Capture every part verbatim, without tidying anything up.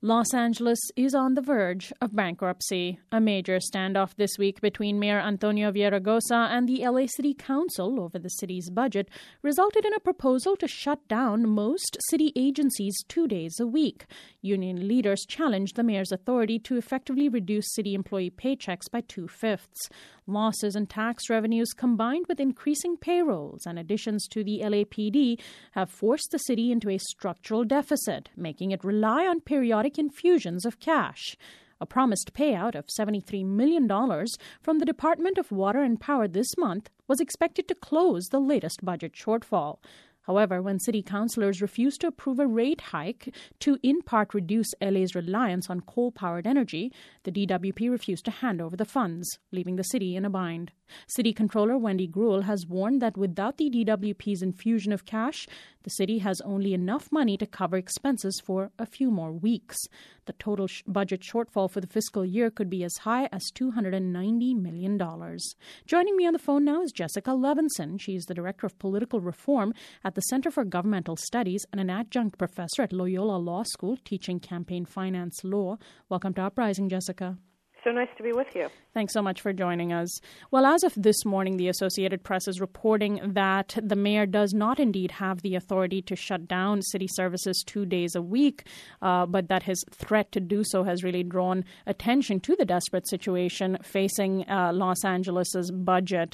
Los Angeles is on the verge of bankruptcy. A major standoff this week between Mayor Antonio Villaraigosa and the L A City Council over the city's budget resulted in a proposal to shut down most city agencies two days a week. Union leaders challenged the mayor's authority to effectively reduce city employee paychecks by two-fifths. Losses in tax revenues combined with increasing payrolls and additions to the L A P D have forced the city into a structural deficit, making it rely on periodic infusions of cash. A promised payout of seventy-three million dollars from the Department of Water and Power this month was expected to close the latest budget shortfall. However, when city councillors refused to approve a rate hike to in part reduce L A's reliance on coal-powered energy, the D W P refused to hand over the funds, leaving the city in a bind. City Controller Wendy Greuel has warned that without the D W P's infusion of cash, the city has only enough money to cover expenses for a few more weeks. The total sh- budget shortfall for the fiscal year could be as high as two hundred ninety million dollars. Joining me on the phone now is Jessica Levinson. She is the Director of Political Reform at the Center for Governmental Studies and an adjunct professor at Loyola Law School teaching campaign finance law. Welcome to Uprising, Jessica. So nice to be with you. Thanks so much for joining us. Well, as of this morning, the Associated Press is reporting that the mayor does not indeed have the authority to shut down city services two days a week, uh, but that his threat to do so has really drawn attention to the desperate situation facing uh, Los Angeles's budget.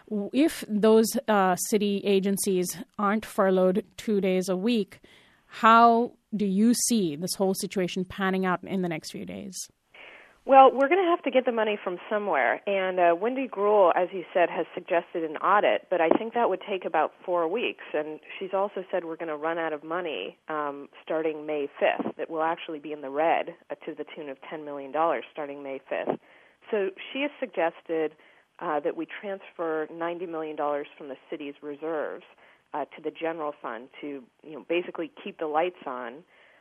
If those uh, city agencies aren't furloughed two days a week, how do you see this whole situation panning out in the next few days? Well, we're going to have to get the money from somewhere, and uh, Wendy Greuel, as you said, has suggested an audit, but I think that would take about four weeks, and she's also said we're going to run out of money um, starting May fifth, that will actually be in the red uh, to the tune of ten million dollars starting May fifth. So she has suggested uh, that we transfer ninety million dollars from the city's reserves uh, to the general fund to, you know, basically keep the lights on.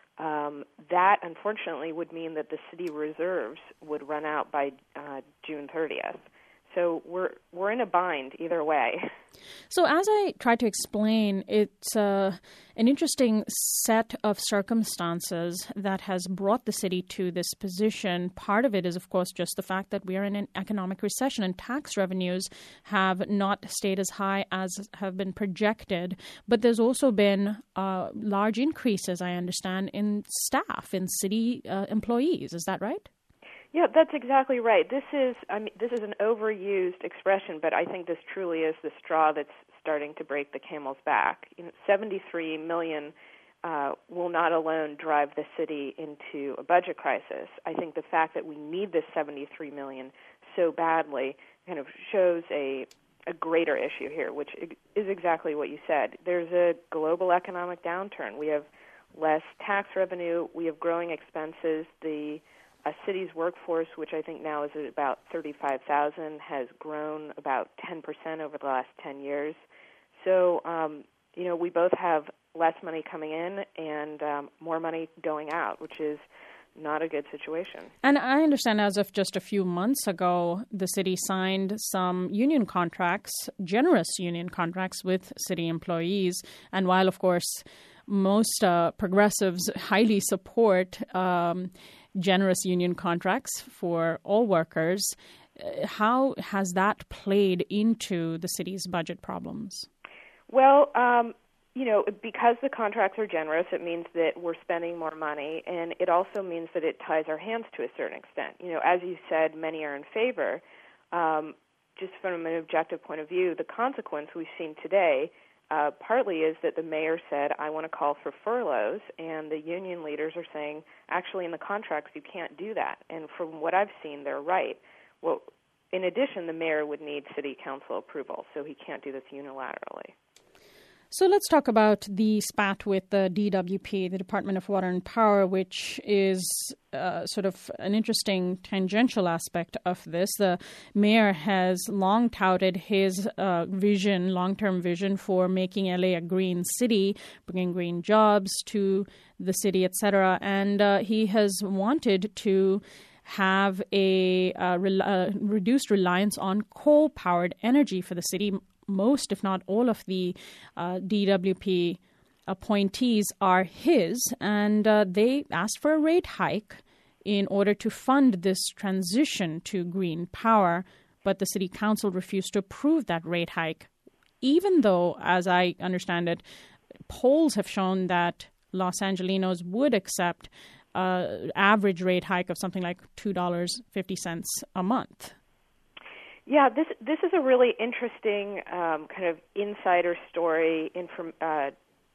Um, that, unfortunately, would mean that the city reserves would run out by uh, June thirtieth. So we're we're in a bind either way. So as I tried to explain, it's uh, an interesting set of circumstances that has brought the city to this position. Part of it is, of course, just the fact that we are in an economic recession and tax revenues have not stayed as high as have been projected. But there's also been uh, large increases, I understand, in staff, in city uh, employees. Is that right? Yeah, that's exactly right. This is I mean, this is an overused expression, but I think this truly is the straw that's starting to break the camel's back. You know, seventy-three million uh, will not alone drive the city into a budget crisis. I think the fact that we need this seventy-three million so badly kind of shows a a greater issue here, which is exactly what you said. There's a global economic downturn. We have less tax revenue. We have growing expenses. The A city's workforce, which I think now is at about thirty-five thousand, has grown about ten percent over the last ten years. So, um, you know, we both have less money coming in and um, more money going out, which is not a good situation. And I understand as of just a few months ago, the city signed some union contracts, generous union contracts with city employees. And while, of course, most uh, progressives highly support um generous union contracts for all workers, how has that played into the city's budget problems? Well, um, you know, because the contracts are generous, it means that we're spending more money, and it also means that it ties our hands to a certain extent. You know, as you said, many are in favor. Um, just from an objective point of view, the consequence we've seen today Uh, partly is that the mayor said, I want to call for furloughs, and the union leaders are saying, actually, in the contracts, you can't do that. And from what I've seen, they're right. Well, in addition, the mayor would need city council approval, so he can't do this unilaterally. So let's talk about the spat with the D W P, the Department of Water and Power, which is uh, sort of an interesting tangential aspect of this. The mayor has long touted his uh, vision, long-term vision for making L A a green city, bringing green jobs to the city, et cetera. And uh, he has wanted to have a uh, re- uh, reduced reliance on coal-powered energy for the city. Most, if not all, of the uh, D W P appointees are his, and uh, they asked for a rate hike in order to fund this transition to green power, but the city council refused to approve that rate hike, even though, as I understand it, polls have shown that Los Angelenos would accept an average rate hike of something like two dollars and fifty cents a month. Yeah, this this is a really interesting um, kind of insider story, inform, uh,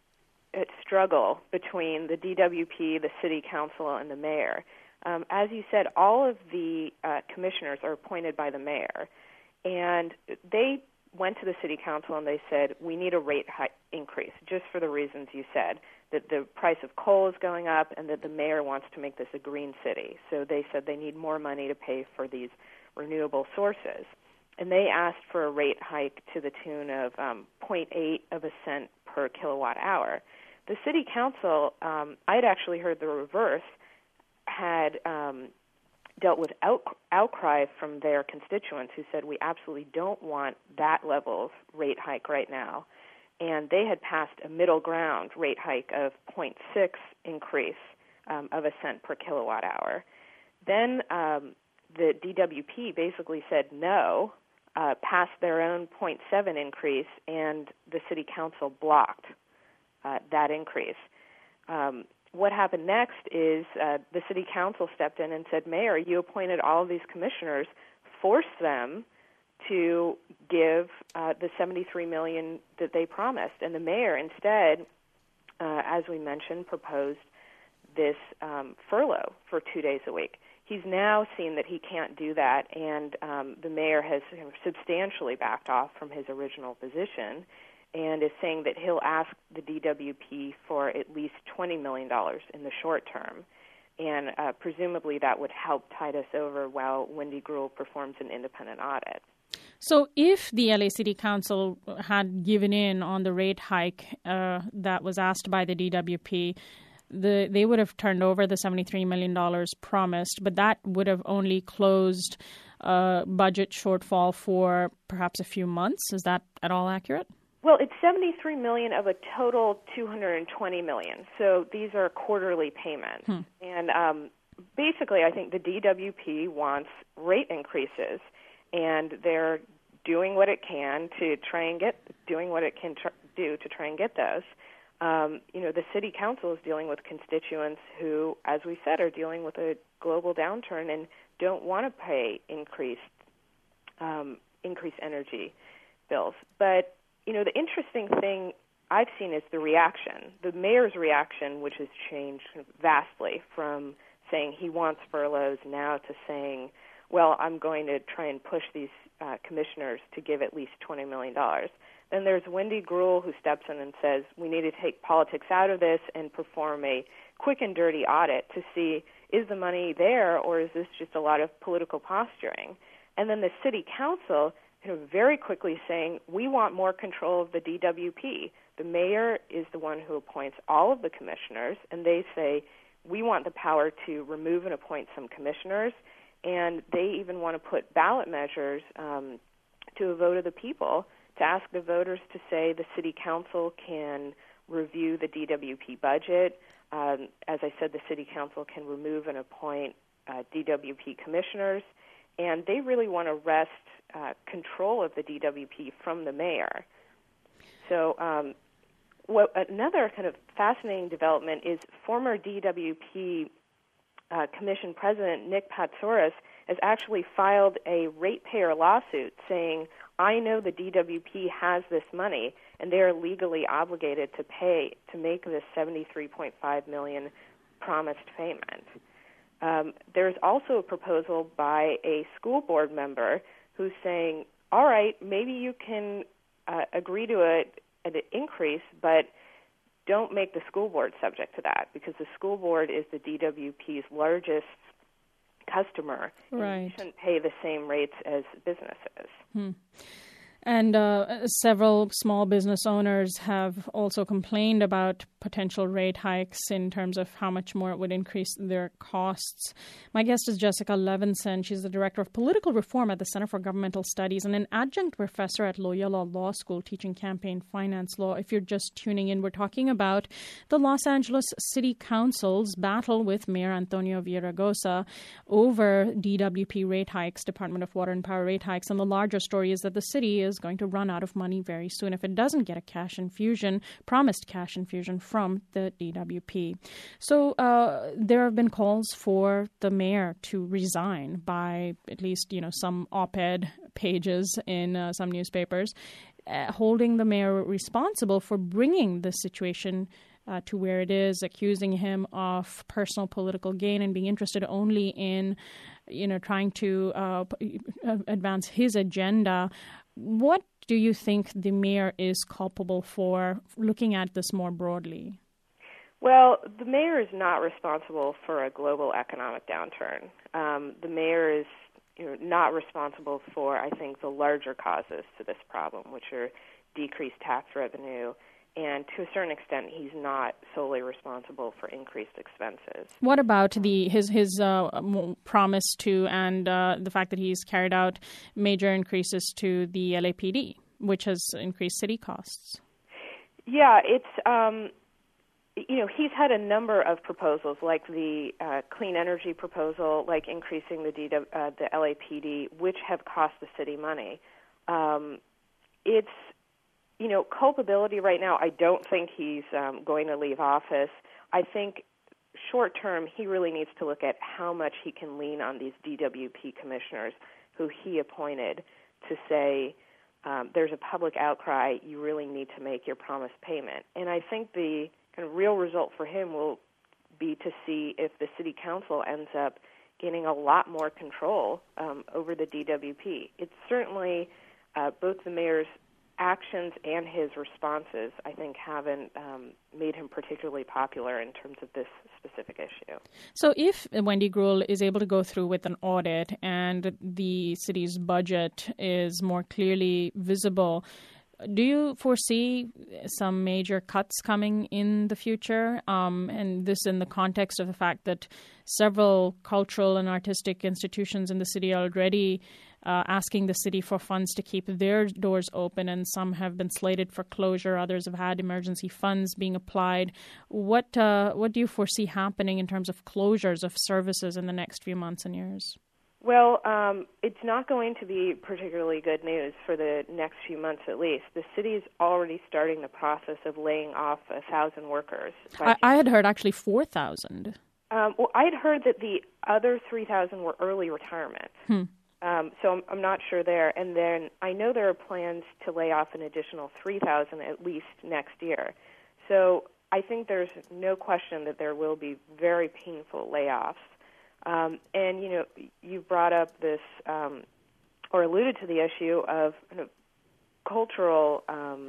struggle between the D W P, the city council, and the mayor. Um, as you said, all of the uh, commissioners are appointed by the mayor, and they went to the city council and they said, we need a rate hike increase, just for the reasons you said, that the price of coal is going up and that the mayor wants to make this a green city. So they said they need more money to pay for these renewable sources. And they asked for a rate hike to the tune of um, zero point eight of a cent per kilowatt hour. The city council, um, I'd actually heard the reverse, had um, dealt with out, outcry from their constituents who said, we absolutely don't want that level of rate hike right now. And they had passed a middle ground rate hike of zero point six increase um, of a cent per kilowatt hour. Then um, the D W P basically said no, uh, passed their own zero point seven increase, and the city council blocked uh, that increase. Um, what happened next is uh, the city council stepped in and said, Mayor, you appointed all of these commissioners, force them to give uh, the seventy-three million dollars that they promised. And the mayor instead, uh, as we mentioned, proposed this um, furlough for two days a week. He's now seen that he can't do that, and um, the mayor has substantially backed off from his original position and is saying that he'll ask the D W P for at least twenty million dollars in the short term. And uh, presumably that would help tide us over while Wendy Gruhl performs an independent audit. So if the L A City Council had given in on the rate hike uh, that was asked by the D W P, the, they would have turned over the seventy-three million dollars promised, but that would have only closed a budget shortfall for perhaps a few months. Is that at all accurate? Well, it's seventy-three million dollars of a total two hundred twenty million dollars. So these are quarterly payments. Hmm. And um, basically, I think the D W P wants rate increases, and they're doing what it can to try and get, doing what it can tr- do to try and get those. Um, you know, the city council is dealing with constituents who, as we said, are dealing with a global downturn and don't want to pay increased, um, increased energy bills. But, you know, the interesting thing I've seen is the reaction. The mayor's reaction, which has changed vastly from saying he wants furloughs now to saying, well, I'm going to try and push these uh, commissioners to give at least twenty million dollars. Then there's Wendy Gruhl, who steps in and says, we need to take politics out of this and perform a quick and dirty audit to see, is the money there, or is this just a lot of political posturing? And then the city council, you know, very quickly saying, we want more control of the D W P. The mayor is the one who appoints all of the commissioners, and they say, we want the power to remove and appoint some commissioners, and they even want to put ballot measures um, to a vote of the people to ask the voters to say the city council can review the D W P budget. Um, as I said, the city council can remove and appoint uh, D W P commissioners, and they really want to wrest uh, control of the D W P from the mayor. So um, what, another kind of fascinating development is former D W P uh, Commission President Nick Patsouras has actually filed a ratepayer lawsuit saying, I know the D W P has this money, and they are legally obligated to pay to make this seventy-three point five million dollars promised payment. Um, there's also a proposal by a school board member who's saying, all right, maybe you can uh, agree to a, an increase, but don't make the school board subject to that, because the school board is the D W P's largest customer, right. And you shouldn't pay the same rates as businesses. Hmm. And uh, several small business owners have also complained about potential rate hikes in terms of how much more it would increase their costs. My guest is Jessica Levinson. She's the Director of Political Reform at the Center for Governmental Studies and an adjunct professor at Loyola Law School teaching campaign finance law. If you're just tuning in, we're talking about the Los Angeles City Council's battle with Mayor Antonio Villaraigosa over D W P rate hikes, Department of Water and Power rate hikes. And the larger story is that the city is going to run out of money very soon if it doesn't get a cash infusion, promised cash infusion from the D W P. So uh, there have been calls for the mayor to resign by at least, you know, some op-ed pages in uh, some newspapers, uh, holding the mayor responsible for bringing the situation Uh, to where it is, accusing him of personal political gain and being interested only in, you know, trying to uh, advance his agenda. What do you think the mayor is culpable for, looking at this more broadly? Well, the mayor is not responsible for a global economic downturn. Um, the mayor is you know, not responsible for, I think, the larger causes to this problem, which are decreased tax revenue. And to a certain extent, he's not solely responsible for increased expenses. What about the his his uh, promise to and uh, the fact that he's carried out major increases to the L A P D, which has increased city costs? Yeah, it's um, you know he's had a number of proposals, like the uh, clean energy proposal, like increasing the D W, uh, the L A P D, which have cost the city money. Um, it's You know, culpability right now, I don't think he's um, going to leave office. I think short term, he really needs to look at how much he can lean on these D W P commissioners who he appointed to say, um, there's a public outcry, you really need to make your promised payment. And I think the kind of real result for him will be to see if the city council ends up getting a lot more control um, over the D W P. It's certainly uh, both the mayor's actions and his responses, I think, haven't um, made him particularly popular in terms of this specific issue. So if Wendy Greuel is able to go through with an audit and the city's budget is more clearly visible, do you foresee some major cuts coming in the future? Um, and this in the context of the fact that several cultural and artistic institutions in the city are already Uh, asking the city for funds to keep their doors open, and some have been slated for closure. Others have had emergency funds being applied. What uh, what do you foresee happening in terms of closures of services in the next few months and years? Well, um, it's not going to be particularly good news for the next few months at least. The city is already starting the process of laying off a thousand workers. I, I had heard actually four thousand. Um, well, I had heard that the other three thousand were early retirement. Hmm. Um, so I'm, I'm not sure there. And then I know there are plans to lay off an additional three thousand at least next year. So I think there's no question that there will be very painful layoffs. Um, and, you know, you brought up this um, or alluded to the issue of you know, cultural um,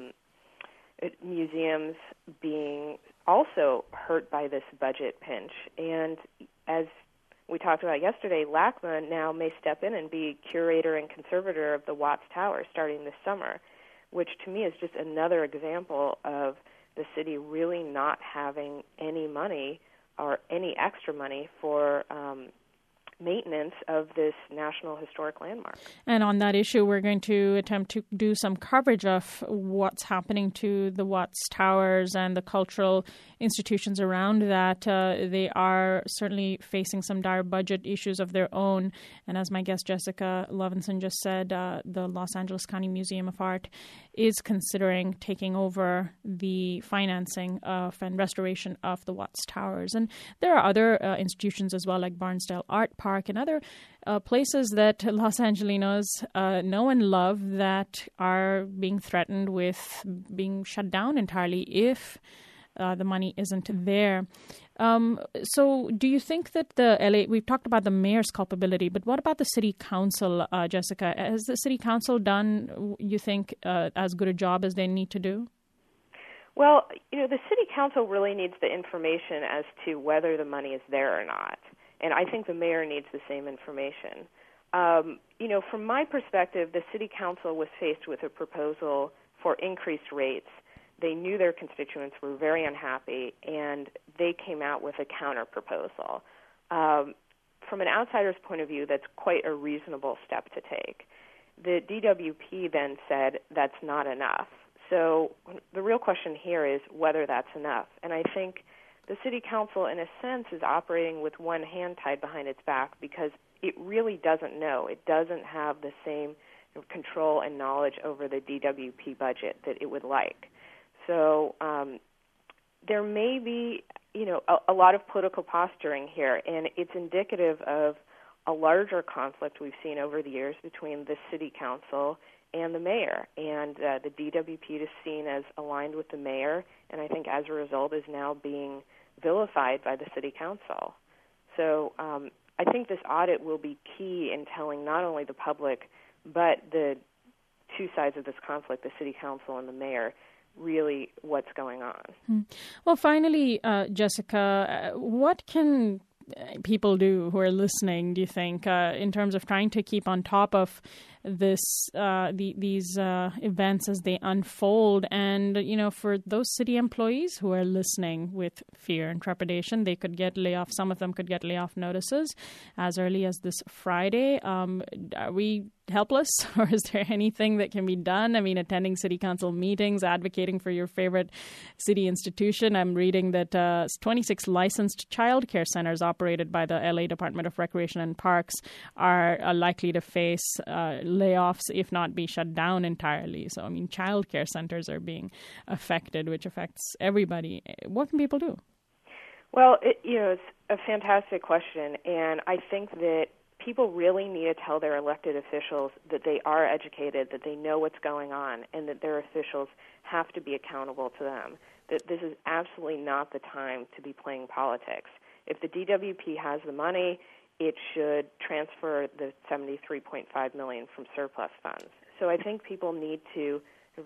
museums being also hurt by this budget pinch. And as we talked about yesterday, LACMA now may step in and be curator and conservator of the Watts Tower starting this summer, which to me is just another example of the city really not having any money or any extra money for um, maintenance of this National Historic Landmark. And on that issue, we're going to attempt to do some coverage of what's happening to the Watts Towers and the cultural institutions around that. Uh, they are certainly facing some dire budget issues of their own. And as my guest Jessica Levinson just said, uh, the Los Angeles County Museum of Art is considering taking over the financing of and restoration of the Watts Towers. And there are other uh, institutions as well, like Barnsdale Art Park and other uh, places that Los Angelinos uh, know and love that are being threatened with being shut down entirely if uh, the money isn't there. Um, so do you think that the L A, we've talked about the mayor's culpability, but what about the city council, uh, Jessica? Has the city council done, you think, uh, as good a job as they need to do? Well, you know, the city council really needs the information as to whether the money is there or not. And I think the mayor needs the same information. Um, you know, from my perspective, the City Council was faced with a proposal for increased rates. They knew their constituents were very unhappy, and they came out with a counter-proposal. Um, from an outsider's point of view, that's quite a reasonable step to take. The D W P then said that's not enough. So the real question here is whether that's enough. And I think the City Council, in a sense, is operating with one hand tied behind its back because it really doesn't know. It doesn't have the same control and knowledge over the D W P budget that it would like. So um, there may be, you know, a, a lot of political posturing here, and it's indicative of a larger conflict we've seen over the years between the City Council and the mayor. And uh, the D W P is seen as aligned with the mayor, and I think as a result is now being vilified by the City Council. So um, I think this audit will be key in telling not only the public, but the two sides of this conflict, the City Council and the mayor, really what's going on. Hmm. Well, finally, uh, Jessica, uh, what can people do who are listening, do you think, uh, in terms of trying to keep on top of this, uh, the, these uh, events as they unfold? And, you know, for those city employees who are listening with fear and trepidation, they could get layoff. Some of them could get layoff notices as early as this Friday. Um, are we helpless, or is there anything that can be done? I mean, attending city council meetings, advocating for your favorite city institution. I'm reading that uh, twenty-six licensed childcare centers operated by the L A Department of Recreation and Parks are uh, likely to face uh, layoffs, if not be shut down entirely. So, I mean, childcare centers are being affected, which affects everybody. What can people do? Well, it, you know, it's a fantastic question, and I think that people really need to tell their elected officials that they are educated, that they know what's going on, and that their officials have to be accountable to them, that this is absolutely not the time to be playing politics. If the D W P has the money, it should transfer the seventy-three point five million dollars from surplus funds. So I think people need to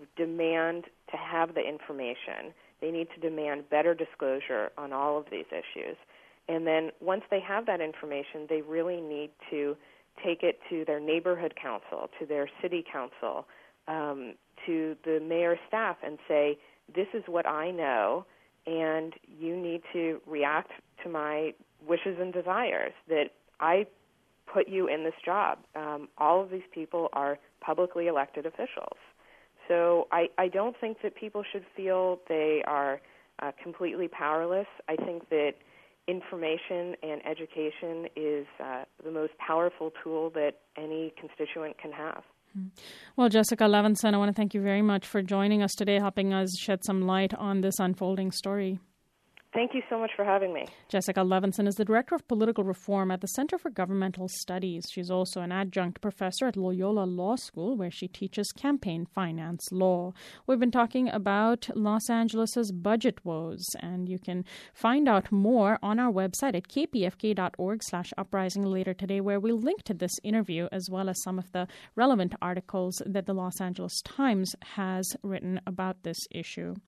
demand to have the information. They need to demand better disclosure on all of these issues. And then once they have that information, they really need to take it to their neighborhood council, to their city council, um, to the mayor's staff and say, this is what I know, and you need to react to my wishes and desires, that I put you in this job. Um, all of these people are publicly elected officials. So I, I don't think that people should feel they are uh, completely powerless. I think that information and education is uh, the most powerful tool that any constituent can have. Well, Jessica Levinson, I want to thank you very much for joining us today, helping us shed some light on this unfolding story. Thank you so much for having me. Jessica Levinson is the Director of Political Reform at the Center for Governmental Studies. She's also an adjunct professor at Loyola Law School, where she teaches campaign finance law. We've been talking about Los Angeles's budget woes, and you can find out more on our website at k p f k dot org slash uprising later today, where we'll link to this interview as well as some of the relevant articles that the Los Angeles Times has written about this issue.